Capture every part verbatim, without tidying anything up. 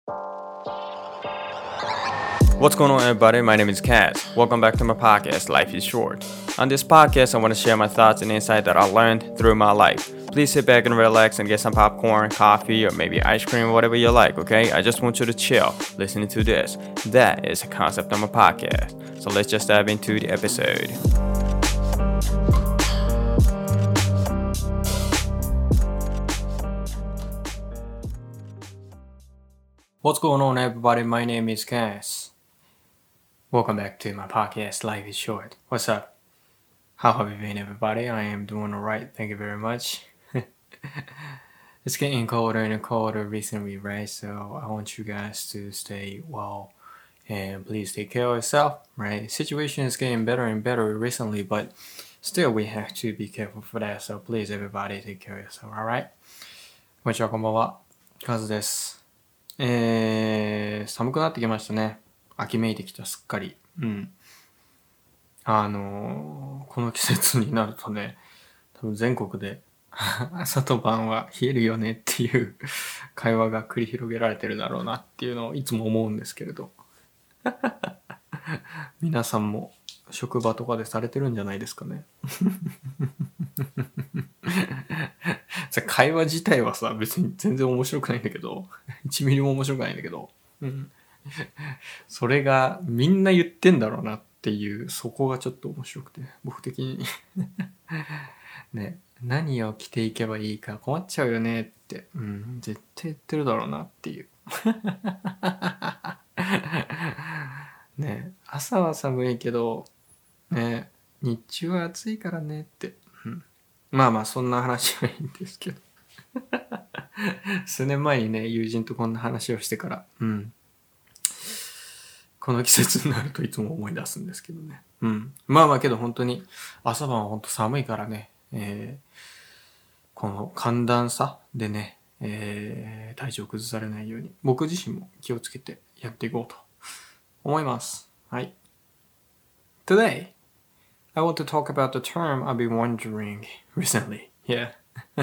What's going on, everybody? My name is Kaz. Welcome back to my podcast, Life is Short. On this podcast, I want to share my thoughts and insight that I learned through my life. Please sit back and relax and get some popcorn, coffee, or maybe ice cream, whatever you like, okay? I just want you to chill listening to this. That is the concept of my podcast. So let's just dive into the episode. What's going on, everybody? My name is Kaz.Welcome back to my podcast, Life is Short. What's up? How have you been, everybody? I am doing alright, thank you very much. It's getting colder and colder recently, right? So I want you guys to stay well and please take care of yourself, right? Situation is getting better and better recently, but still we have to be careful for that. So please, everybody, take care of yourself, alright? こんにちは、こんばんは。カズです。えー、寒くなってきましたね。秋めいてきた、すっかり。うん。あのー、この季節になるとね、多分全国で朝と晩は冷えるよねっていう会話が繰り広げられてるだろうなっていうのをいつも思うんですけれど。皆さんも職場とかでされてるんじゃないですかね。会話自体はさ、別に全然面白くないんだけど、いちミリも面白くないんだけど、うん、それがみんな言ってんだろうなっていう、そこがちょっと面白くて、僕的にね、何を着ていけばいいか困っちゃうよねって、うん、絶対言ってるだろうなっていうね、朝は寒いけどね、日中は暑いからねって、うん、まあまあそんな話はいいんですけど数年前にね、友人とこんな話をしてから、うん、この季節になるといつも思い出すんですけどね。うん。まあまあけど本当に朝晩は本当寒いからね、えー、この寒暖差でね、えー、体調崩されないように僕自身も気をつけてやっていこうと思います。はい。Today, I want to talk about the term I've been wondering recently. Yeah.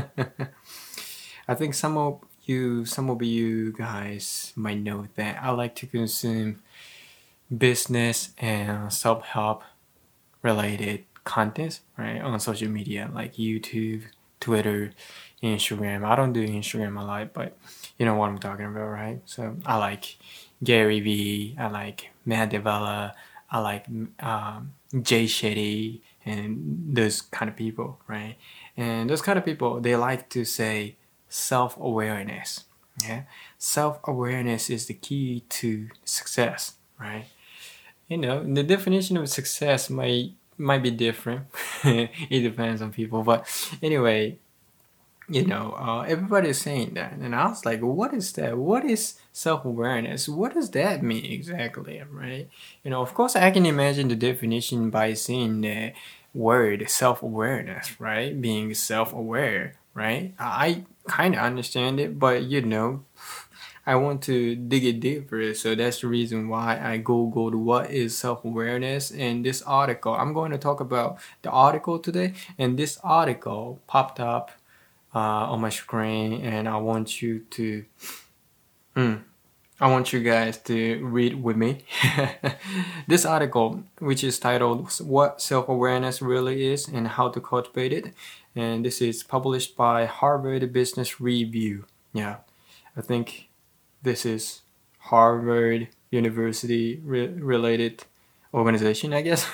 I think some of you, some of you guys might know that I like to consume business and self-help related content, right, on social media like YouTube, Twitter, Instagram. I don't do Instagram a lot, but you know what I'm talking about, right? So I like Gary Vee, I like Matt D'Avella, I like um, Jay Shetty, and those kind of people, right? And those kind of people, they like to say self-awareness. Yeah, self-awareness is the key to success, right? You know, the definition of success might might be different. It depends on people, but anyway, you know, uh, everybody is saying that, and I was like, what is that? What is self-awareness? What does that mean exactly, right? You know, of course, I can imagine the definition by saying the word self-awareness, right? Being self-aware, right? I kind of understand it, but you know, I want to dig it deeper, so that's the reason why I googled what is self-awareness. In this article, I'm going to talk about the article today, and this article popped up uh, on my screen, and I want you to, mm, I want you guys to read with me. This article, which is titled "What Self-Awareness Really Is and How to Cultivate It," and this is published by Harvard Business Review. Yeah, I think.This is Harvard University re- related organization, I guess.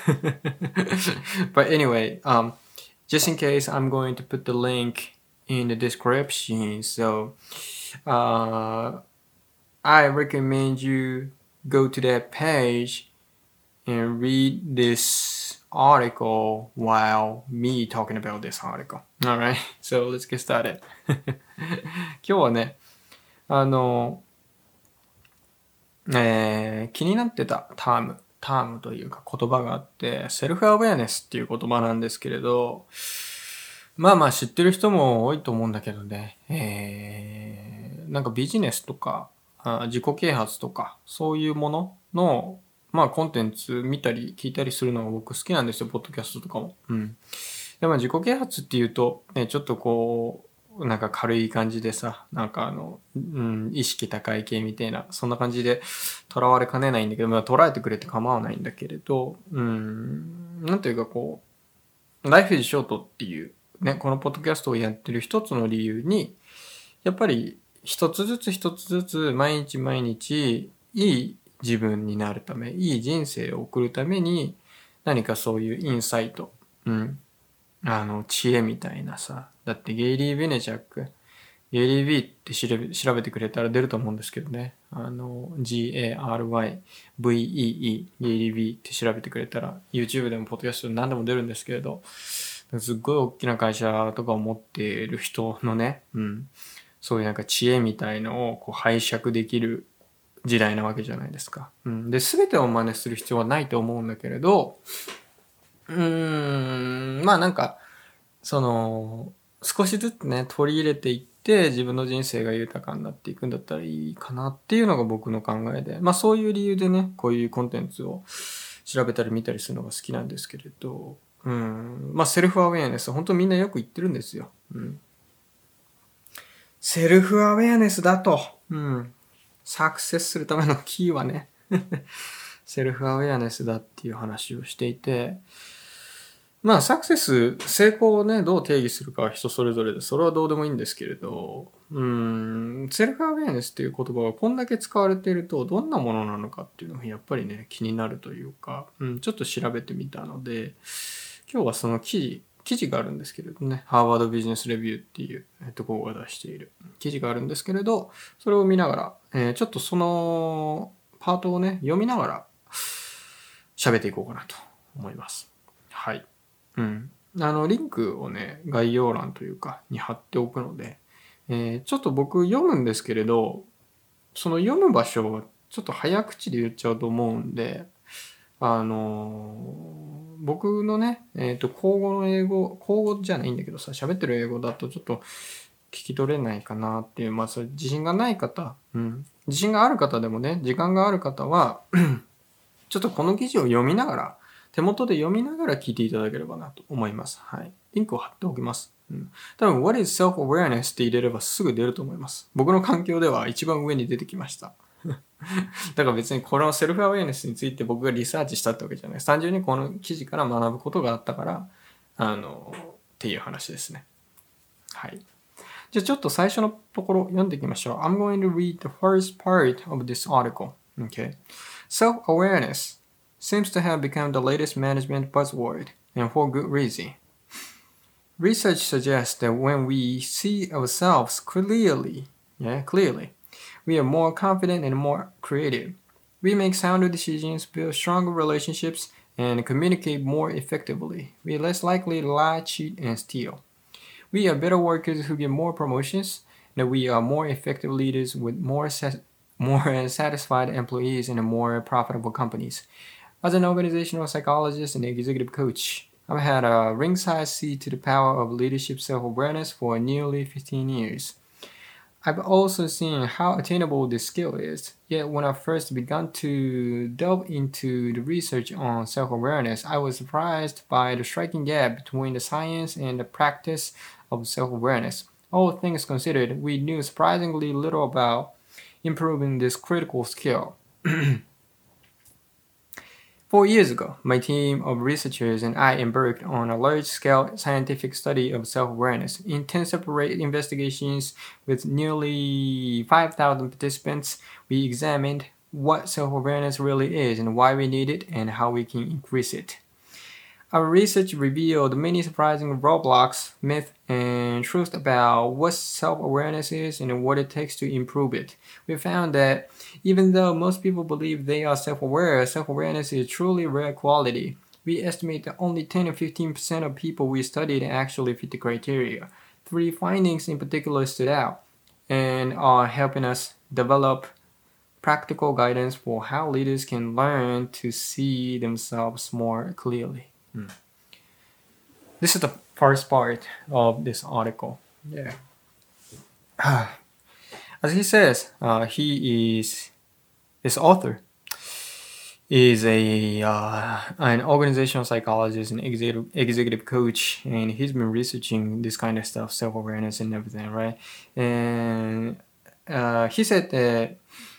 But anyway, um, just in case, I'm going to put the link in the description. So uh, I recommend you go to that page and read this article while me talking about this article. Alright, so let's get started. 今日はね、あのえー、気になってたターム、タームというか言葉があって、セルフアウェアネスっていう言葉なんですけれど、まあまあ知ってる人も多いと思うんだけどね、えー、なんかビジネスとかあ自己啓発とかそういうもののまあコンテンツ見たり聞いたりするのが僕好きなんですよ、ポッドキャストとかも。うん。でも自己啓発っていうと、ね、ちょっとこなんか軽い感じでさ、なんかあの、うん、意識高い系みたいな、そんな感じで囚われかねないんだけど、まあ捉えてくれて構わないんだけれど、うん、なんていうかこう、Life is Short っていう、ね、このポッドキャストをやってる一つの理由に、やっぱり一つずつ一つずつ毎日毎日いい自分になるため、いい人生を送るために何かそういうインサイト、うん、あの、知恵みたいなさ、だってゲイリー・ベネチャック、ゲイリー・ビーって調べ調べてくれたら出ると思うんですけどね。あの、ジーエーアールワイブイイーイー、ゲイリー・ビーって調べてくれたら、YouTube でもポッドキャストで何でも出るんですけれど、すっごい大きな会社とかを持っている人のね、うん、そういうなんか知恵みたいのをこう拝借できる時代なわけじゃないですか。うん、で、すべてを真似する必要はないと思うんだけれど、うーん、まあなんか、その、少しずつね、取り入れていって、自分の人生が豊かになっていくんだったらいいかなっていうのが僕の考えで、まあそういう理由でね、こういうコンテンツを調べたり見たりするのが好きなんですけれど、うん、まあセルフアウェアネス、本当みんなよく言ってるんですよ。うん、セルフアウェアネスだと、うん、サクセスするためのキーはね、セルフアウェアネスだっていう話をしていて、まあ、サクセス、成功をね、どう定義するかは人それぞれで、それはどうでもいいんですけれど、うーん、セルフアウェアネスっていう言葉がこんだけ使われていると、どんなものなのかっていうのがやっぱりね、気になるというか、うん、ちょっと調べてみたので、今日はその記事、記事があるんですけれどね、ハーバードビジネスレビューっていうところが出している記事があるんですけれど、それを見ながら、えー、ちょっとそのパートをね、読みながら喋っていこうかなと思います。はい。うん。あの、リンクをね、概要欄というか、に貼っておくので、えー、ちょっと僕読むんですけれど、その読む場所をちょっと早口で言っちゃうと思うんで、あのー、僕のね、えっと、口語の英語、口語じゃないんだけどさ、喋ってる英語だとちょっと聞き取れないかなっていう、まあ、それ自信がない方、うん。自信がある方でもね、時間がある方は、ちょっとこの記事を読みながら、手元で読みながら聞いていただければなと思います。はい。リンクを貼っておきます。うん、多分、What is self-awareness って入れればすぐ出ると思います。僕の環境では一番上に出てきました。だから別にこのセルフアウェアネスについて僕がリサーチしたってわけじゃないです。単純にこの記事から学ぶことがあったから、あの、っていう話ですね。はい。じゃあちょっと最初のところ読んでいきましょう。I'm going to read the first part of this article. Okay. Self-awareness seems to have become the latest management buzzword, and for good reason. Research suggests that when we see ourselves clearly, yeah, clearly, we are more confident and more creative. We make sounder decisions, build stronger relationships, and communicate more effectively. We are less likely to lie, cheat, and steal. We are better workers who get more promotions, and we are more effective leaders with more more satisfied employees and more profitable companies. As an organizational psychologist and executive coach, I've had a ringside seat to the power of leadership self-awareness for nearly fifteen years. I've also seen how attainable this skill is, yet when I first began to delve into the research on self-awareness, I was surprised by the striking gap between the science and the practice of self-awareness. All things considered, we knew surprisingly little about improving this critical skill. Four years ago, my team of researchers and I embarked on a large-scale scientific study of self-awareness. In ten separate investigations with nearly five thousand participants, we examined what self-awareness really is and why we need it and how we can increase it. Our research revealed many surprising roadblocks, myths, and truths about what self-awareness is and what it takes to improve it. We found that even though most people believe they are self-aware, self-awareness is truly rare quality. We estimate that only ten or fifteen percent of people we studied actually fit the criteria. Three findings in particular stood out and are helping us develop practical guidance for how leaders can learn to see themselves more clearly. Hmm. This is the first part of this article. Yeah. As he says, uh, he is this author. is a uh, an organizational psychologist and executive executive coach, and he's been researching this kind of stuff, self awareness and everything, right? And uh, he said that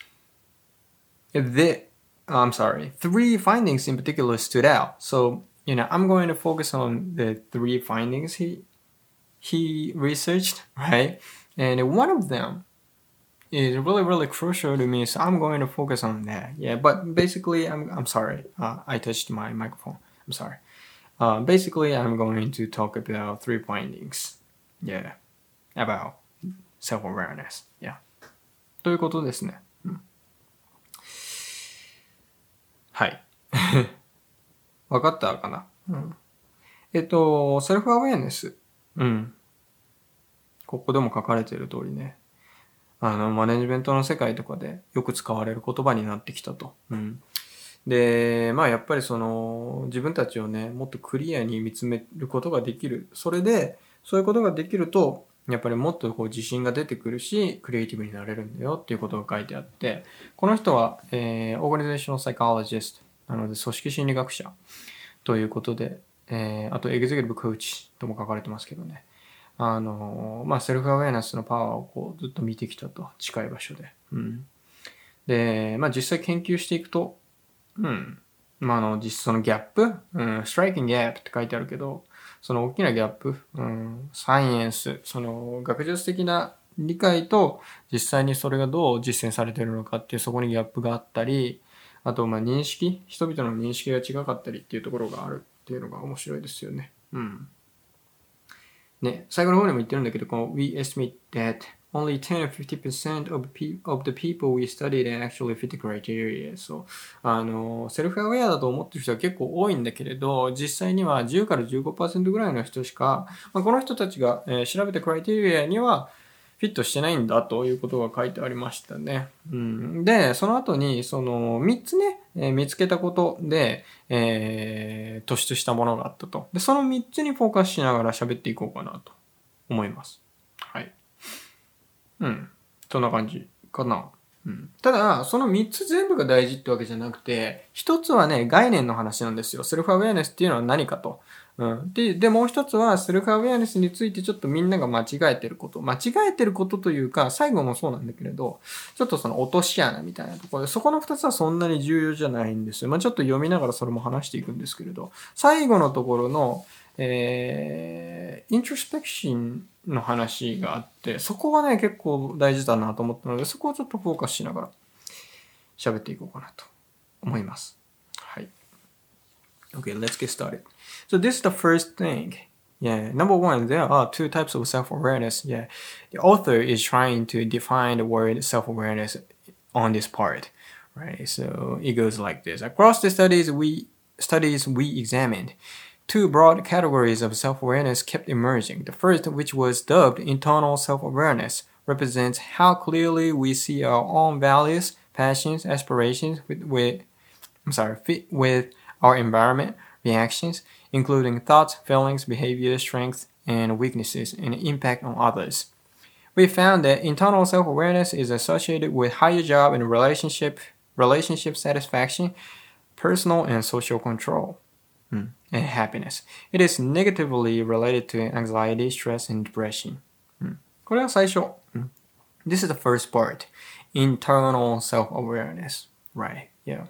the I'm sorry, three findings in particular stood out. So you know, I'm going to focus on the three findings he he researched, right? And one of them is really really crucial to me, so I'm going to focus on that. Yeah, but basically i'm, I'm sorry, uh, I touched my microphone. I'm sorry. Uh, basically I'm going to talk about three findings, yeah, about self-awareness. Yeah, ということですね、うん、はい分かったかな、うん、えっとセルフアウェアネス、うん、ここでも書かれている通りね、あのマネジメントの世界とかでよく使われる言葉になってきたと。うん、で、まあやっぱりその自分たちをね、もっとクリアに見つめることができる。それで、そういうことができると、やっぱりもっとこう自信が出てくるし、クリエイティブになれるんだよっていうことが書いてあって、この人は、えー、オーガニゼーショナルサイコロジストなので組織心理学者ということで、えー、あとエグゼクティブコーチとも書かれてますけどね。あの、まあ、セルフアウェアネスのパワーをこうずっと見てきたと、近い場所で。うん。で、まあ、実際研究していくと、うん。まあ、あの、実そのギャップ、うん、ストライキングギャップって書いてあるけど、その大きなギャップ、うん、サイエンス、その学術的な理解と実際にそれがどう実践されているのかっていう、そこにギャップがあったり、あと、まあ、認識、人々の認識が違かったりっていうところがあるっていうのが面白いですよね。うん。ね、最後の方にも言ってるんだけど、この We estimate that only ten or fifty percent of, of the people we studied actually fit the criteria. そう。あの、セルフアウェアだと思ってる人は結構多いんだけれど、実際にはじゅうからじゅうごパーセントぐらいの人しか、まあ、この人たちが、えー、調べたクライテリアにはフィットしてないんだということが書いてありましたね。うん、で、その後に、そのみっつね、えー、見つけたことで、えー、突出したものがあったと。で、そのみっつにフォーカスしながら喋っていこうかなと思います。はい。うん。そんな感じかな。うん、ただ、そのみっつ全部が大事ってわけじゃなくて、ひとつはね、概念の話なんですよ。セルフアウェアネスっていうのは何かと。うん、で, でもう一つはセルフアウェアネスについてちょっとみんなが間違えてること間違えてることというか最後もそうなんだけれどちょっとその落とし穴みたいなところでそこの二つはそんなに重要じゃないんですよ。まあちょっと読みながらそれも話していくんですけれど最後のところの、えー、イントロスペクションの話があってそこがね結構大事だなと思ったのでそこをちょっとフォーカスしながら喋っていこうかなと思います。はい。Okay, let's get started. So this is the first thing. Yeah, number one, there are two types of self-awareness. Yeah, the author is trying to define the word self-awareness on this part, right? So it goes like this. Across the studies we studies we examined, two broad categories of self-awareness kept emerging. The first, which was dubbed internal self-awareness, represents how clearly we see our own values, passions, aspirations with, with I'm sorry, fit with our environment, reactions, including thoughts, feelings, behaviors, strengths, and weaknesses, and impact on others. We found that internal self-awareness is associated with higher job and relationship, relationship satisfaction, personal and social control, and happiness. It is negatively related to anxiety, stress, and depression. これは最初。This is the first part. Internal self-awareness. Right. Yeah.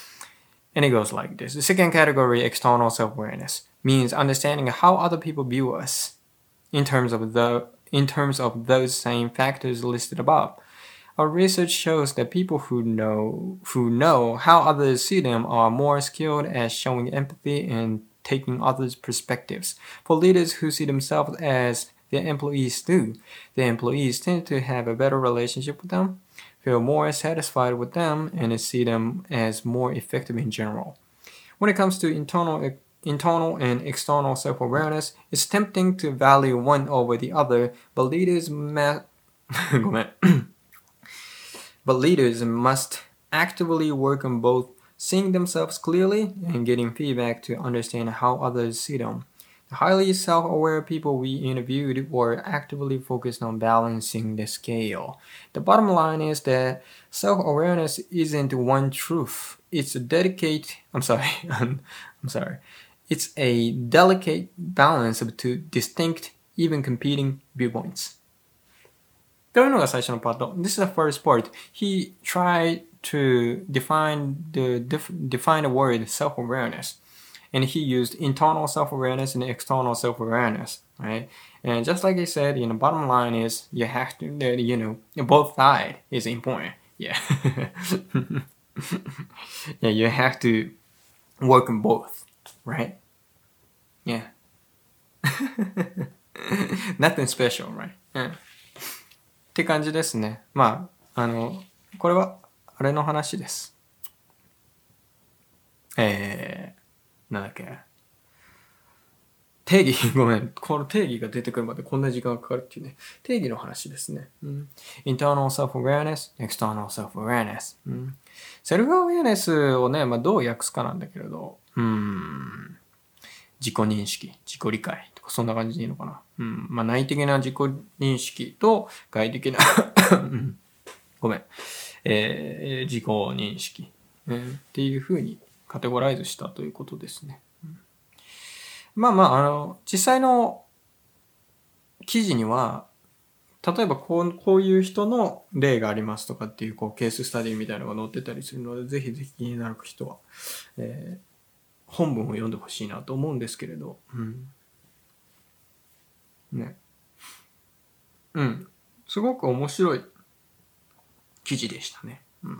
And it goes like this. The second category, external self-awareness, means understanding how other people view us in terms of the in terms of those same factors listed above. Our research shows that people who know who know how others see them are more skilled at showing empathy and taking others' perspectives. For leaders who see themselves as their employees do, their employees tend to have a better relationship with them, feel more satisfied with them, and see them as more effective in general. When it comes to internal, internal and external self-awareness, it's tempting to value one over the other, but leaders, ma- but leaders must actively work on both seeing themselves clearly and getting feedback to understand how others see them. Highly self-aware people we interviewed were actively focused on balancing the scale. The bottom line is that self-awareness isn't one truth. It's a dedicate, I'm sorry, I'm sorry. It's a delicate balance of two distinct, even competing viewpoints. というのが最初のパート。This is the first part. He tried to define the define the word self-awareness.And he used internal self-awareness and external self-awareness, right? And just like he said, you know, bottom line is you have to, you know, both sides is important. Yeah. Yeah, you have to work on both, right? Yeah. Nothing special, right? Yeah. って感じですね。まあ、あの、これは、あれの話です。えー、なんだっけ定義、ごめん。この定義が出てくるまでこんな時間がかかるっていうね。定義の話ですね。うん、internal self-awareness, external self-awareness、うん。self-awareness をね、まあ、どう訳すかなんだけれど、うん、自己認識、自己理解とかそんな感じでいいのかな。うん、まあ、内的な自己認識と外的な、ごめん、えー、自己認識、うん、っていうふうにカテゴライズしたということですね。うん、まあまあ、あの、実際の記事には、例えばこう、こういう人の例がありますとかっていう、こう、ケーススタディみたいなのが載ってたりするので、ぜひぜひ気になる人は、えー、本文を読んでほしいなと思うんですけれど、うん。ね。うん。すごく面白い記事でしたね。うん。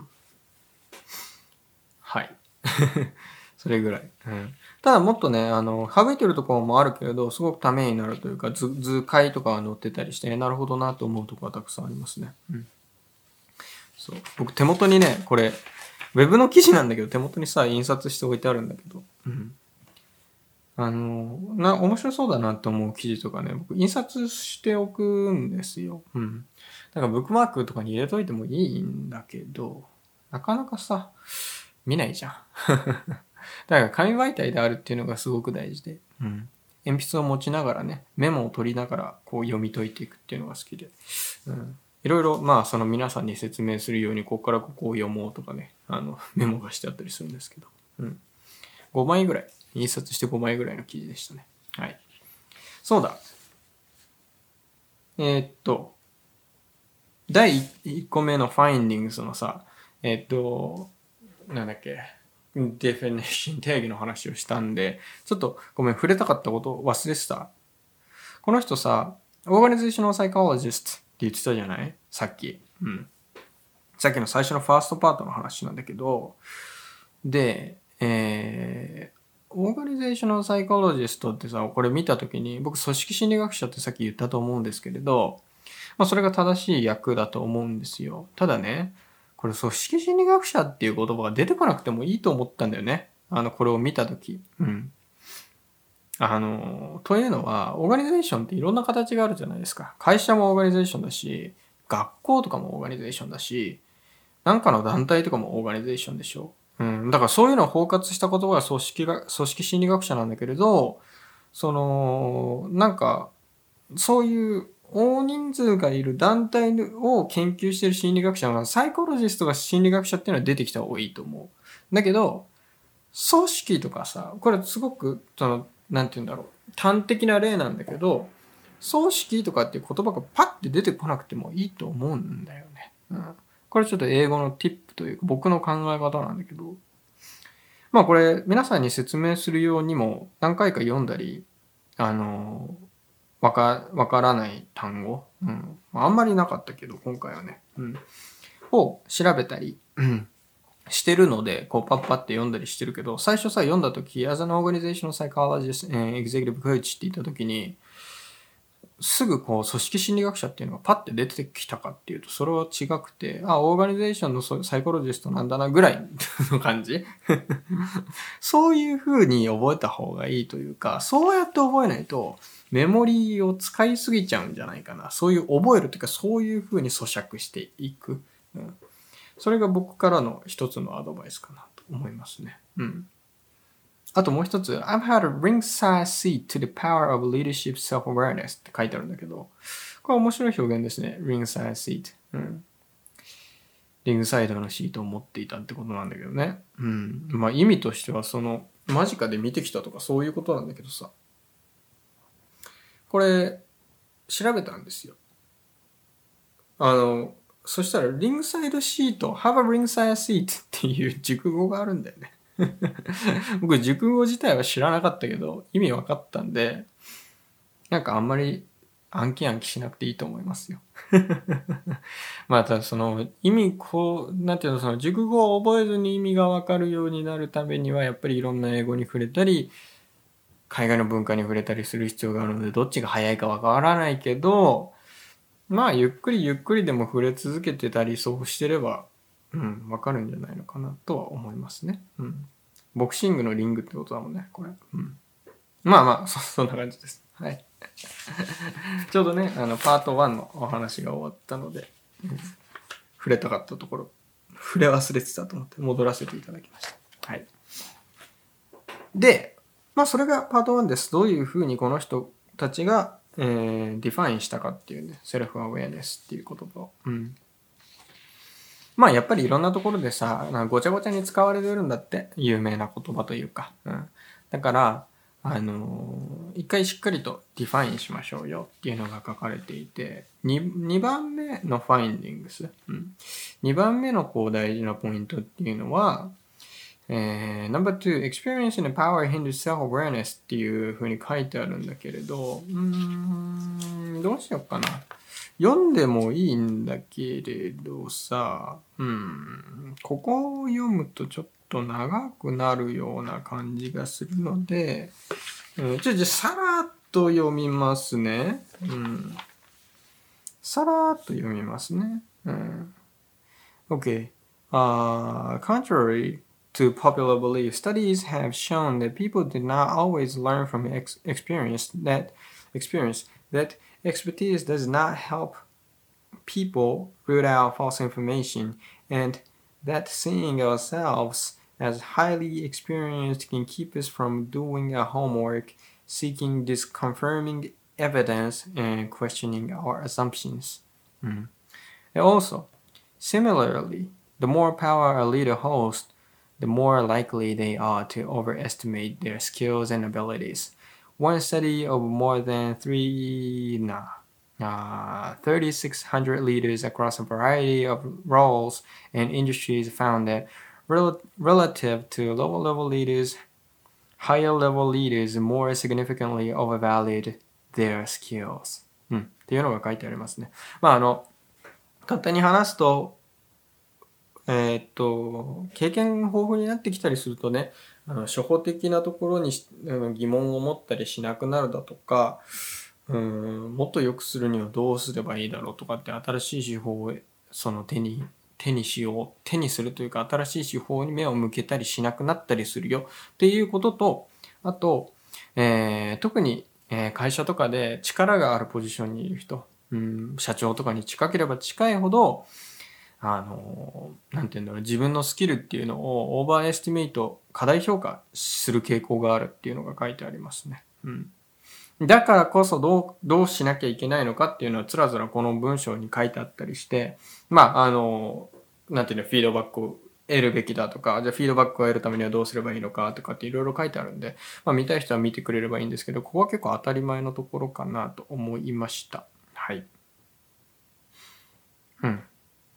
はい。それぐらい。うん。ただもっとね、あの、省いてるところもあるけれど、すごくためになるというか、図、図解とかが載ってたりして、なるほどなと思うところがたくさんありますね。うん。そう。僕手元にね、これ、ウェブの記事なんだけど、手元にさ、印刷して置いてあるんだけど、うん。あの、な、面白そうだなと思う記事とかね、僕印刷しておくんですよ。うん。だからブックマークとかに入れといてもいいんだけど、なかなかさ、見ないじゃん。だから紙媒体であるっていうのがすごく大事で、うん。鉛筆を持ちながらね、メモを取りながらこう読み解いていくっていうのが好きで、うん。いろいろ、まあ、その皆さんに説明するように、ここからここを読もうとかね、あの、メモがしてあったりするんですけど、うん。ごまいぐらい、印刷してごまいぐらいの記事でしたね。はい。そうだ。えー、っと、だいいっこめのファインディングスのさ、えー、っと、なんだっけ、definition 定義の話をしたんで、ちょっとごめん、触れたかったこと忘れてた。この人さ、organizational psychologist って言ってたじゃない？さっき。うん。さっきの最初のファーストパートの話なんだけど、で、えー、オーガニゼーショナルサイコロジストってさ、これ見たときに、僕組織心理学者ってさっき言ったと思うんですけれど、まあそれが正しい訳だと思うんですよ。ただね、これ組織心理学者っていう言葉が出てこなくてもいいと思ったんだよね。あの、これを見たとき。うん。あの、というのは、オーガニゼーションっていろんな形があるじゃないですか。会社もオーガニゼーションだし、学校とかもオーガニゼーションだし、なんかの団体とかもオーガニゼーションでしょ。うん。だからそういうのを包括した言葉が組織が、組織心理学者なんだけれど、その、なんか、そういう大人数がいる団体を研究している心理学者は、サイコロジストが心理学者っていうのは出てきた方がいいと思う。だけど、組織とかさ、これすごく、その、なんて言うんだろう。端的な例なんだけど、組織とかっていう言葉がパッて出てこなくてもいいと思うんだよね。うん。これちょっと英語のティップというか僕の考え方なんだけど、まあこれ皆さんに説明するようにも何回か読んだり、あの、わか、わからない単語、うん。あんまりなかったけど、今回はね、うん。を調べたり、うん。してるので、こうパッパって読んだりしてるけど、最初さ、読んだ時、as an organizational psychologist and executive coach って言った時に、すぐこう組織心理学者っていうのがパッて出てきたかっていうと、それは違くて、あ、オーガニゼーションのサイコロジストなんだなぐらいの感じそういう風に覚えた方がいいというか、そうやって覚えないとメモリーを使いすぎちゃうんじゃないかな。そういう覚えるというか、そういう風に咀嚼していく。うん、それが僕からの一つのアドバイスかなと思いますね。うん。 あともう一つ、I've had a ringside seat to the power of leadership self-awareness って書いてあるんだけど、これ面白い表現ですね。ringside seat。うん。リングサイドのシートを持っていたってことなんだけどね。うん。まあ意味としてはその、間近で見てきたとかそういうことなんだけどさ。これ、調べたんですよ。あの、そしたらリングサイドシート、have a ringside seat っていう熟語があるんだよね。僕熟語自体は知らなかったけど、意味分かったんで、なんかあんまり暗記暗記しなくていいと思いますよ。またその意味こう、なんていうの、その熟語を覚えずに意味がわかるようになるためには、やっぱりいろんな英語に触れたり、海外の文化に触れたりする必要があるので、どっちが早いかわからないけど、まあゆっくりゆっくりでも触れ続けてたり、そうしてれば、うん、わかるんじゃないのかなとは思いますね。うん。ボクシングのリングってことだもんね、これ。うん。まあまあ、そ、そんな感じです。はい。ちょうどね、あの、パートワンのお話が終わったので、うん、触れたかったところ、触れ忘れてたと思って戻らせていただきました。はい。で、まあそれがパートワンです。どういうふうにこの人たちが、えー、ディファインしたかっていうね、セルフアウェアネスっていう言葉を。うん。まあやっぱりいろんなところでさ、ごちゃごちゃに使われてるんだって、有名な言葉というか。うん。だから、あのー、一回しっかりとディファインしましょうよっていうのが書かれていて、に, にばんめのファインディングス、うん、にばんめのこう大事なポイントっていうのは、えー、number two, experiencing the power hinders self-awareness っていう風に書いてあるんだけれど、うーん、どうしようかな。読んでもいいんだけれどさ、うん、ここを読むとちょっと長くなるような感じがするので、うん、ちょ、じゃ、さらっと読みますね。うん。さらっと読みますね。うん。Okay. Uh, contrary to popular belief, studies have shown that people do not always learn from ex- experience. That experience, that expertise does not help people root out false information, and that seeing ourselves as highly experienced can keep us from doing our homework, seeking disconfirming evidence, and questioning our assumptions. Mm. And also, similarly, the more power a leader holds, the more likely they are to overestimate their skills and abilities. One study of more than three, nah, uh, three thousand six hundred leaders across a variety of roles and industries found that rel- relative to lower level leaders, higher level leaders more significantly overvalued their skills. うん。っていうのが書いてありますね。まあ、あの、簡単に話すと、えーっと、経験豊富になってきたりするとね、あの初歩的なところに疑問を持ったりしなくなるだとか、うん、もっと良くするにはどうすればいいだろうとかって新しい手法をその手に、手にしよう、手にするというか新しい手法に目を向けたりしなくなったりするよっていうことと、あと、えー、特に会社とかで力があるポジションにいる人、うん、社長とかに近ければ近いほど、あの、なんていうんだろう、自分のスキルっていうのをオーバーエスティメイト、過大評価する傾向があるっていうのが書いてありますね。うん。だからこそどう、どうしなきゃいけないのかっていうのはつらつらこの文章に書いてあったりして、まあ、あの、なんていうの、フィードバックを得るべきだとか、じゃあフィードバックを得るためにはどうすればいいのかとかっていろいろ書いてあるんで、まあ見たい人は見てくれればいいんですけど、ここは結構当たり前のところかなと思いました。はい。うん。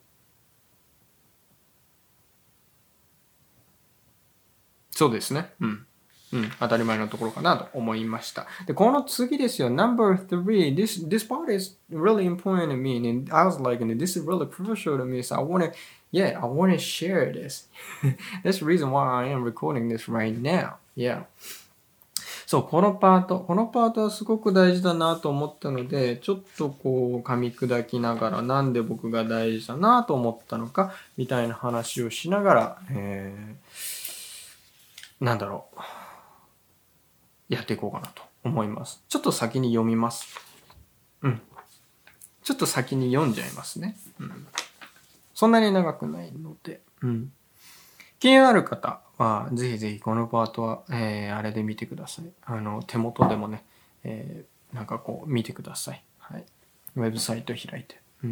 そうですね。うん。うん。当たり前のところかなと思いました。で、この次ですよ。Number three. This, this part is really important to me. And I was like, this is really crucial to me. So I want to, yeah, I want to share this. That's the reason why I am recording this right now. Yeah. そう、このパート、このパートはすごく大事だなと思ったので、ちょっとこう噛み砕きながらなんで僕が大事だなと思ったのか、みたいな話をしながら、えー、なんだろう。やっていこうかなと思います。ちょっと先に読みます。うん。ちょっと先に読んじゃいますね。うん。そんなに長くないので。うん。気になる方は、ぜひぜひこのパートは、えー、あれで見てください。あの、手元でもね、えー、なんかこう見てください。はい。ウェブサイト開いて。うん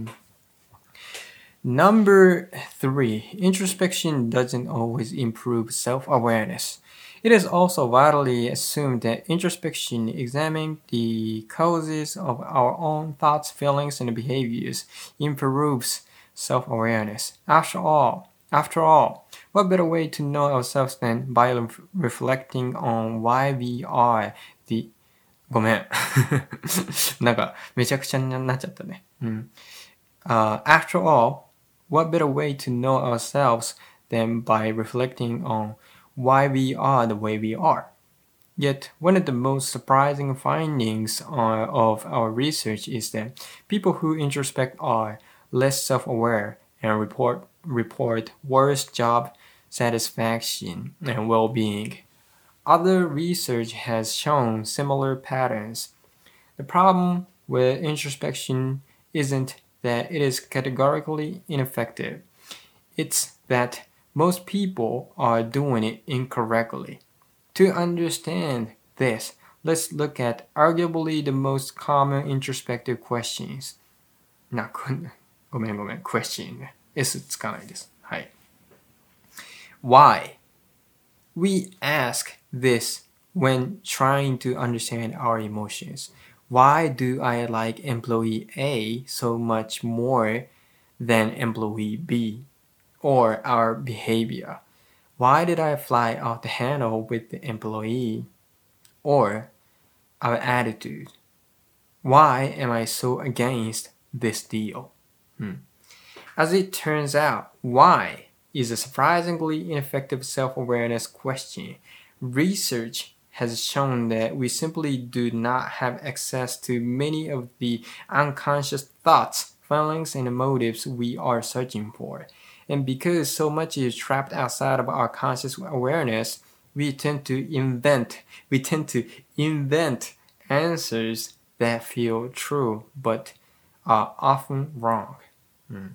。Number three, introspection doesn't always improve self-awareness. It is also widely assumed that introspection, examining the causes of our own thoughts, feelings, and behaviors, improves self-awareness. After all, after all, what better way to know ourselves than by reflecting on why we are the ごめん。なんか、めちゃくちゃになっちゃったね。うん。Uh, after all, what better way to know ourselves than by reflecting on why we are the way we are? Yet, one of the most surprising findings uh, of our research is that people who introspect are less self-aware and report report worse job satisfaction and well-being. Other research has shown similar patterns. The problem with introspection isn't that it is categorically ineffective. It's that most people are doing it incorrectly. To understand this, let's look at arguably the most common introspective questions. な、ごめんごめん、question ね。S つかないです。はい。Why? We ask this when trying to understand our emotions. Why do I like employee A so much more than employee B? Or our behavior. Why did I fly off the handle with the employee? Or our attitude. Why am I so against this deal? Hmm. As it turns out, why is a surprisingly ineffective self-awareness question. Research has shown that we simply do not have access to many of the unconscious thoughts, feelings, and motives we are searching for. And because so much is trapped outside of our conscious awareness, we tend to invent, we tend to invent answers that feel true but are often wrong. Mm.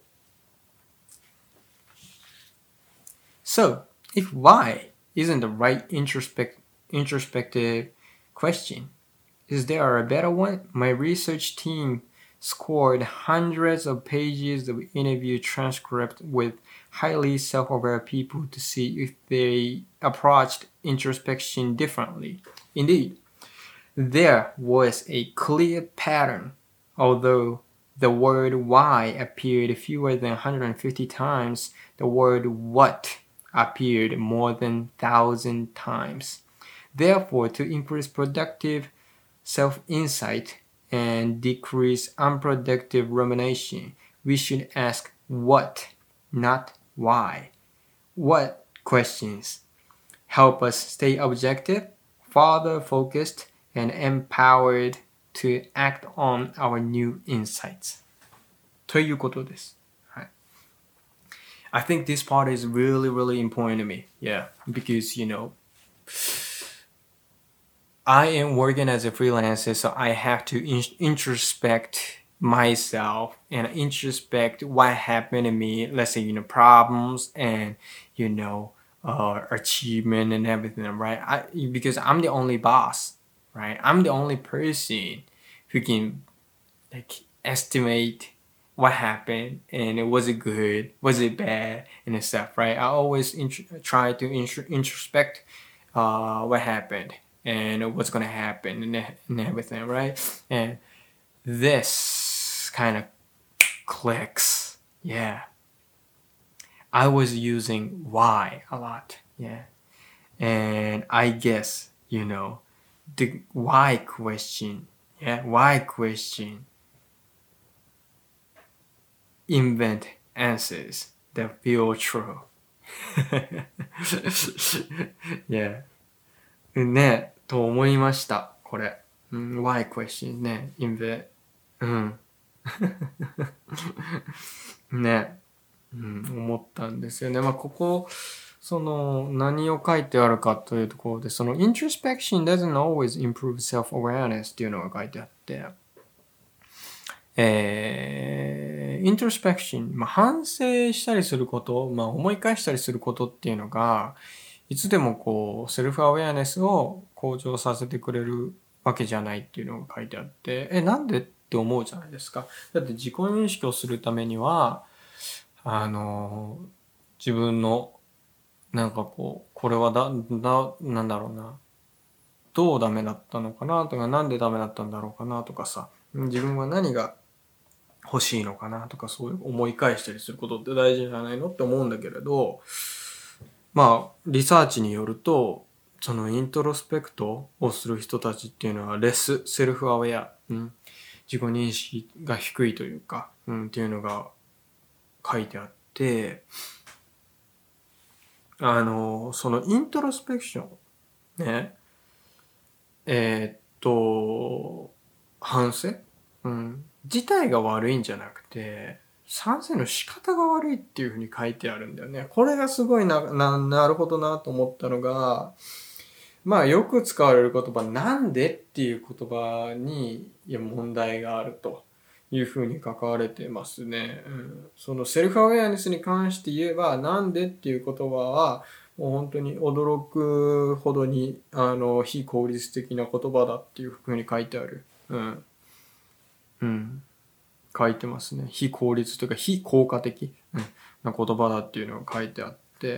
So, if why isn't the right introspect, introspective question, is there a better one? My research team scored hundreds of pages of interview transcript with highly self-aware people to see if they approached introspection differently. Indeed, there was a clear pattern, although the word why appeared fewer than one hundred fifty times, the word what appeared more than one thousand times. Therefore, to increase productive self-insight and decrease unproductive rumination, we should ask what, not why. What questions help us stay objective, further focused, and empowered to act on our new insights. ということです。I think this part is really, really important to me. Yeah, because, you know, I am working as a freelancer, so I have to in- introspect myself and introspect what happened to me. Let's say, you know, problems and, you know, uh, achievement and everything, right? I, because I'm the only boss, right? I'm the only person who can, like, estimate what happened and was it good, was it bad, and stuff, right? I always int- try to intro- introspect uh, what happened and what's gonna happen and, and everything, right? And this kind of clicks. Yeah, I was using why a lot. Yeah, and I guess, you know, the why question. Yeah, why question invent answers that feel true. Yeah. ね、と思いました、これ。うん、why question ね、invent。うん。ね、うん、思ったんですよね。まあ、ここ、その、何を書いてあるかというところで、その、introspection doesn't always improve self-awareness っていうのが書いてあって、 えー、イントロスペクション、まあ、反省したりすること、まあ、思い返したりすることっていうのが、いつでもこう、セルフアウェアネスを向上させてくれるわけじゃないっていうのが書いてあって、え、なんでって思うじゃないですか。だって自己認識をするためには、あの、自分の、なんかこう、これはだ、だ、なんだろうな、どうダメだったのかなとか、なんでダメだったんだろうかなとかさ、自分は何が欲しいのかなとか、そういう思い返したりすることって大事じゃないのって思うんだけれど、まあ、リサーチによると、そのイントロスペクトをする人たちっていうのは、レス、セルフアウェア、うん、自己認識が低いというか、うん、っていうのが書いてあって、あの、そのイントロスペクション、ね、えーっと、反省、うん、自体が悪いんじゃなくて、賛成の仕方が悪いっていうふうに書いてあるんだよね。これがすごいな、な、なるほどなと思ったのが、まあよく使われる言葉、なんでっていう言葉にいや問題があるというふうに書かれてますね。うん、そのセルフアウェアネスに関して言えば、なんでっていう言葉は、もう本当に驚くほどにあの非効率的な言葉だっていうふうに書いてある。うん。うん。書いてますね。非効率というか非効果的な言葉だっていうのが書いてあって、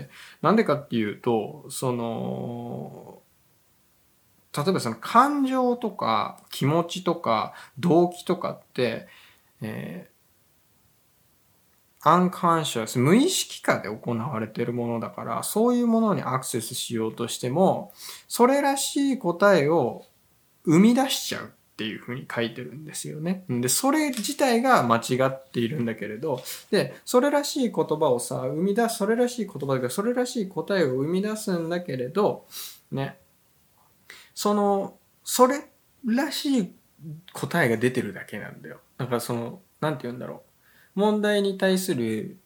なんでかっていうと、その、例えばその感情とか気持ちとか動機とかって、えー、unconscious、無意識下で行われているものだから、そういうものにアクセスしようとしても、それらしい答えを生み出しちゃうっていうふうに書いてるんですよね。で、それ自体が間違っているんだけれど、で、それらしい言葉をさ、生み出す、それらしい言葉だから、それらしい答えを生み出すんだけれど、ね、その、それらしい答えが出てるだけなんだよ。だからその、なんて言うんだろう。問題に対する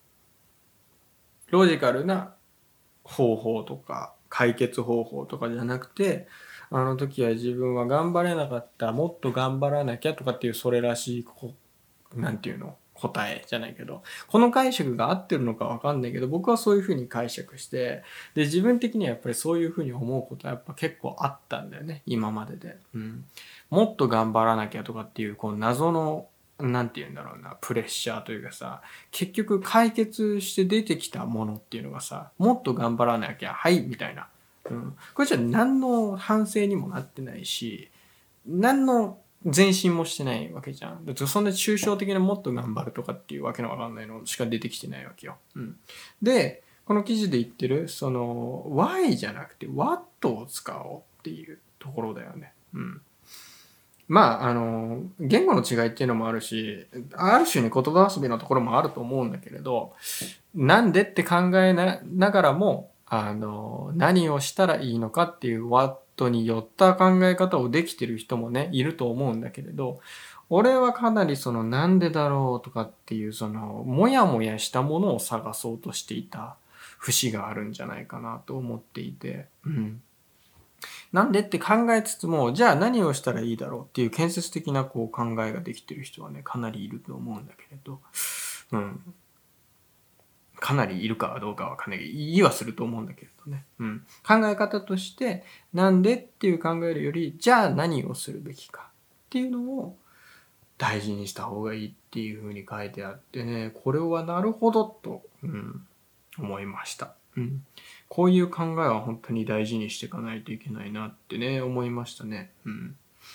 ロジカルな方法とか、解決方法とかじゃなくて、あの時は自分は頑張れなかった、もっと頑張らなきゃとかっていうそれらしい、こう、なんていうの答えじゃないけど、この解釈が合ってるのかわかんないけど、僕はそういうふうに解釈して、で、自分的にはやっぱりそういうふうに思うことはやっぱ結構あったんだよね、今までで。うん。もっと頑張らなきゃとかっていう、こう謎の、なんて言うんだろうな、プレッシャーというかさ、結局解決して出てきたものっていうのがさ、もっと頑張らなきゃ、はい、みたいな。うん。これじゃ何の反省にもなってないし、何の前進もしてないわけじゃん。だってそんな抽象的なもっと頑張るとかっていうわけのわかんないのしか出てきてないわけよ。うん。で、この記事で言ってる、その、why じゃなくて what を使おうっていうところだよね。うん。まあ、あの、言語の違いっていうのもあるし、ある種に言葉遊びのところもあると思うんだけれど、なんでって考えなながらも、あの、何をしたらいいのかっていう what によった考え方をできてる人もね、いると思うんだけれど、俺はかなりそのなんでだろうとかっていうその、もやもやしたものを探そうとしていた節があるんじゃないかなと思っていて、うん。なんでって考えつつも、じゃあ何をしたらいいだろうっていう建設的なこう考えができてる人はね、かなりいると思うんだけれど、うん。かなりいるかどうかはかなり言いはすると思うんだけれどね。うん。考え方として、なんでっていう考えるより、じゃあ何をするべきかっていうのを大事にした方がいいっていうふうに書いてあってね、これはなるほどと、うん、思いました。うん。こういう考えは本当に大事にしていかないといけないなってね、思いましたね。うん。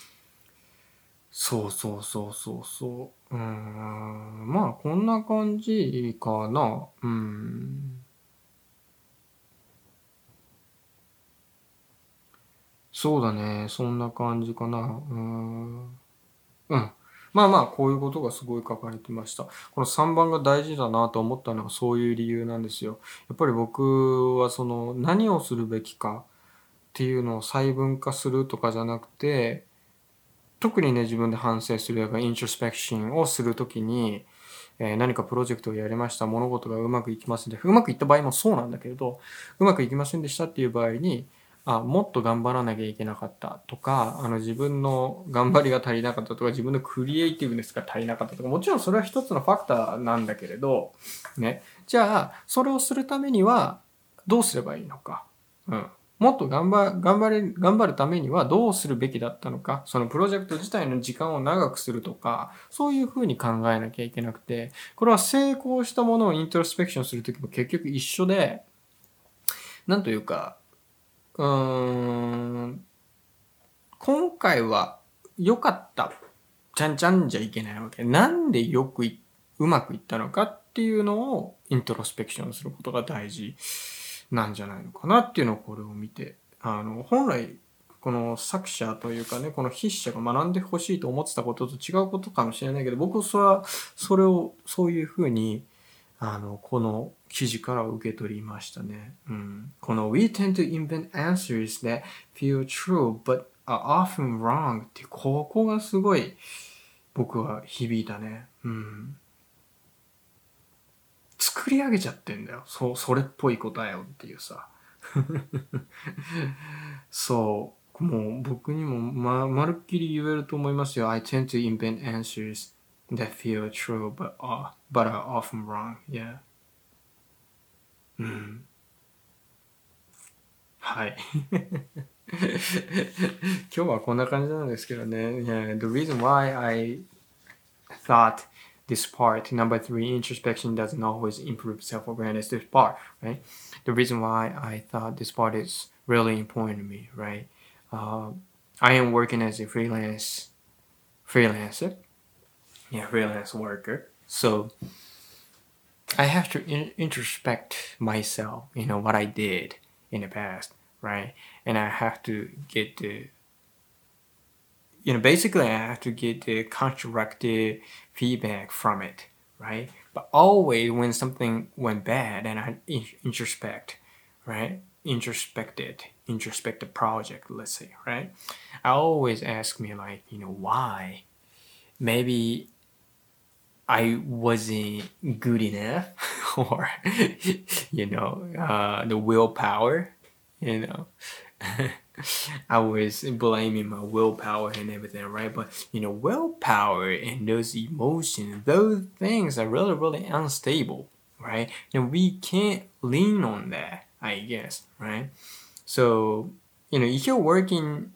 そうそうそうそうそう。うーん。まあ、こんな感じかな。うん。そうだね。そんな感じかな。うーん。うん。まあまあ、こういうことがすごい書かれてました。このさんばんが大事だなと思ったのはそういう理由なんですよ。やっぱり僕はその何をするべきかっていうのを細分化するとかじゃなくて、特にね、自分で反省する、やっぱイントロスペクションをするときに、えー何かプロジェクトをやりました。物事がうまくいきませんで、うまくいった場合もそうなんだけれど、うまくいきませんでしたっていう場合に、 あ、もっと頑張らなきゃいけなかったとか、あの自分の頑張りが足りなかったとか、自分のクリエイティブネスが足りなかったとか、もちろんそれは一つのファクターなんだけれど、ね。じゃあ、それをするためにはどうすればいいのか。うん。もっと頑張、頑張れ、頑張るためにはどうするべきだったのか。そのプロジェクト自体の時間を長くするとか、そういうふうに考えなきゃいけなくて、これは成功したものをイントロスペクションするときも結局一緒で、なんというか、うーん、今回は良かった。ちゃんちゃんじゃいけないわけ。なんでよくい、うまくいったのかっていうのをイントロスペクションすることが大事なんじゃないのかなっていうのをこれを見て、あの、本来、この作者というかね、この筆者が学んでほしいと思ってたことと違うことかもしれないけど、僕はそれは、それを、そういうふうに、あの、この記事から受け取りましたね。うん。この We tend to invent answers that feel true but are often wrong ってここがすごい僕は響いたね。うん。作り上げちゃってんだよ。そう、それっぽい答えをっていうさ。そう。もう僕にもま、まるっきり言えると思いますよ。I tend to invent answers that feel true but are, but are often wrong. Yeah. うん。はい。今日はこんな感じなんですけどね。Yeah, the reason why I thought this part, number three, introspection doesn't always improve self-awareness, this part, right? The reason why I thought this part is really important to me, right? Uh, I am working as a freelance freelancer, yeah, freelance worker. So I have to in- introspect myself, you know, what I did in the past, right? And I have to get the, you know, basically I have to get the constructive feedback from it, right? But always when something went bad and I introspect, right? Introspected, introspect the project, let's say, right? I always ask me like, you know, why? Maybe I wasn't good enough or, you know, uh, the willpower, you know. I was blaming my willpower and everything, right? But, you know, willpower and those emotions, those things are really, really unstable, right? And we can't lean on that, I guess, right? So, you know, if you're working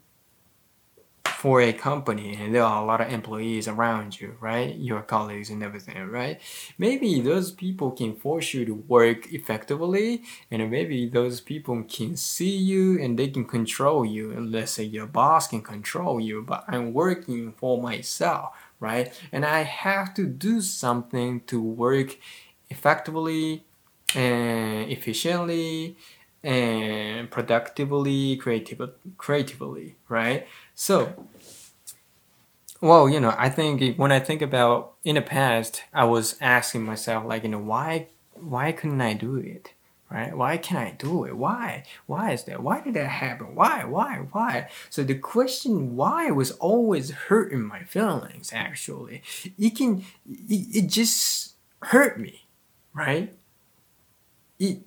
for a company and there are a lot of employees around you, right? Your colleagues and everything, right? Maybe those people can force you to work effectively and maybe those people can see you and they can control you. And let's say your boss can control you, but I'm working for myself, right? And I have to do something to work effectively and efficiently and productively, creative, creatively, right? So, well, you know, I think when I think about in the past, I was asking myself, like, you know, why, why couldn't I do it, right? Why can't I do it? Why? Why is that? Why did that happen? Why? Why? Why? So the question why was always hurting my feelings. Actually, it can, it, it just hurt me, right? It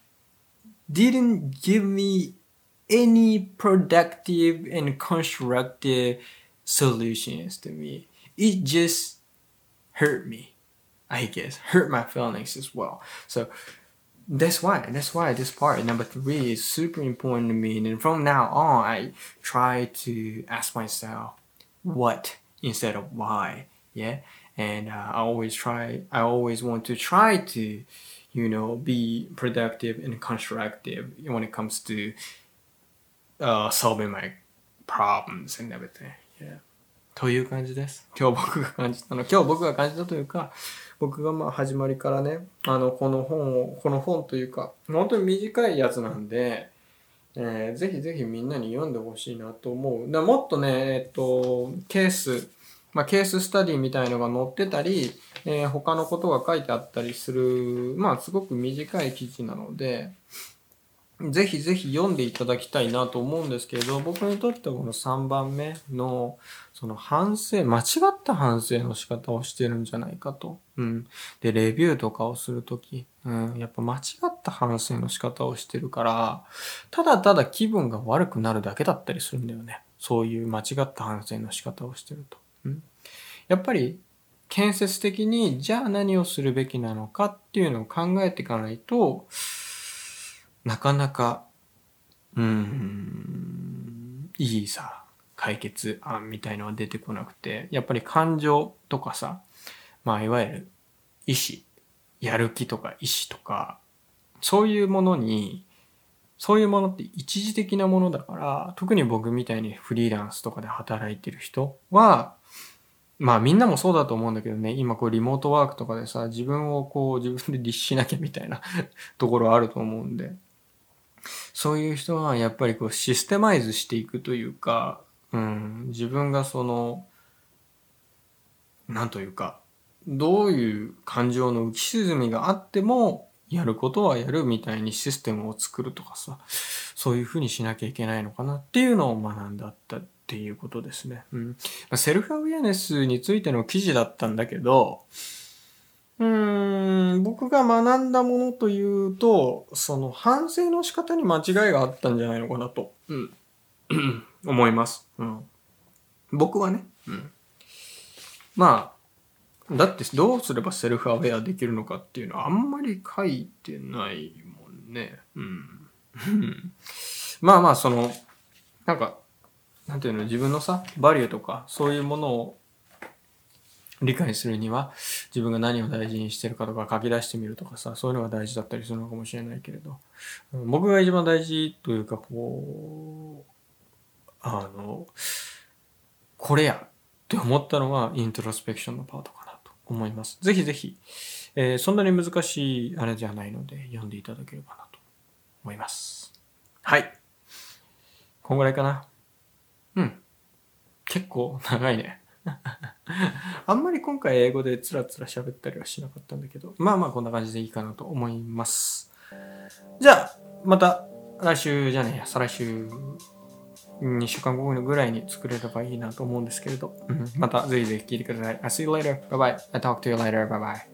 didn't give me any productive and constructive solutions to me. It just hurt me, I guess. Hurt my feelings as well. So that's why, that's why this part, number three, is super important to me. And from now on, I try to ask myself what instead of why. Yeah. And uh, I always try, I always want to try to, you know, be productive and constructive when it comes to uh, solving my problems and everything. Yeah. という感じです。今日僕が感じたの。今日僕が感じたというか、僕がまあ始まりからね、あの、この本を、この本というか、本当に短いやつなんで、えー、ぜひぜひみんなに読んでほしいなと思う。だもっとね、えっと、ケース、まあ、ケーススタディみたいのが載ってたり、えー、他のことが書いてあったりする、まあ、すごく短い記事なので、 ぜひぜひ読んでいただきたいなと思うんですけれど、僕にとってはこのさんばんめの、その反省、間違った反省の仕方をしてるんじゃないかと。うん。で、レビューとかをするとき、うん、やっぱ間違った反省の仕方をしてるから、ただただ気分が悪くなるだけだったりするんだよね。そういう間違った反省の仕方をしてると。うん。やっぱり、建設的に、じゃあ何をするべきなのかっていうのを考えていかないと、なかなか、うーん、いいさ、解決案みたいのは出てこなくて、やっぱり感情とかさ、まあいわゆる意志、やる気とか意志とか、そういうものに、そういうものって一時的なものだから、特に僕みたいにフリーランスとかで働いてる人は、まあみんなもそうだと思うんだけどね、今こうリモートワークとかでさ、自分をこう自分で律しなきゃみたいなところあると思うんで、そういう人はやっぱりこうシステマイズしていくというか、うん、自分がその、なんというか、どういう感情の浮き沈みがあっても、やることはやるみたいにシステムを作るとかさ、そういうふうにしなきゃいけないのかなっていうのを学んだったっていうことですね。うん。セルフアウェアネスについての記事だったんだけど、うーん、僕が学んだものというと、その反省の仕方に間違いがあったんじゃないのかなと、うん、思います。うん。僕はね。うん。まあ、だってどうすればセルフアウェアできるのかっていうのはあんまり書いてないもんね。うん。まあまあ、その、なんか、なんていうの、自分のさ、バリューとか、そういうものを理解するには、自分が何を大事にしてるかとか書き出してみるとかさ、そういうのが大事だったりするのかもしれないけれど、僕が一番大事というか、こう、あの、これやって思ったのはイントロスペクションのパートかなと思います。ぜひぜひ、えー、そんなに難しいあれじゃないので読んでいただければなと思います。はい。こんぐらいかな。うん。結構長いね。あんまり今回英語でつらつら喋ったりはしなかったんだけど、まあまあこんな感じでいいかなと思います。じゃあ、また来週じゃねえや、再来週、にしゅうかんごぐらいに作れればいいなと思うんですけれど、うん、またぜひぜひ聞いてください。I'll see you later. Bye bye. I'll talk to you later. Bye bye.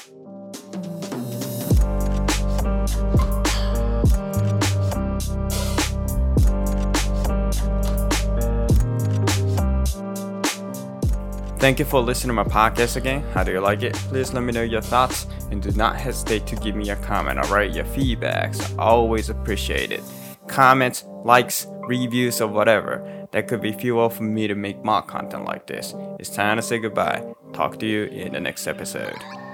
Thank you for listening to my podcast again. How do you like it? Please let me know your thoughts and do not hesitate to give me a comment, alright? Your feedbacks are always appreciated. Comments, likes, reviews, or whatever. That could be fuel for me to make more content like this. It's time to say goodbye. Talk to you in the next episode.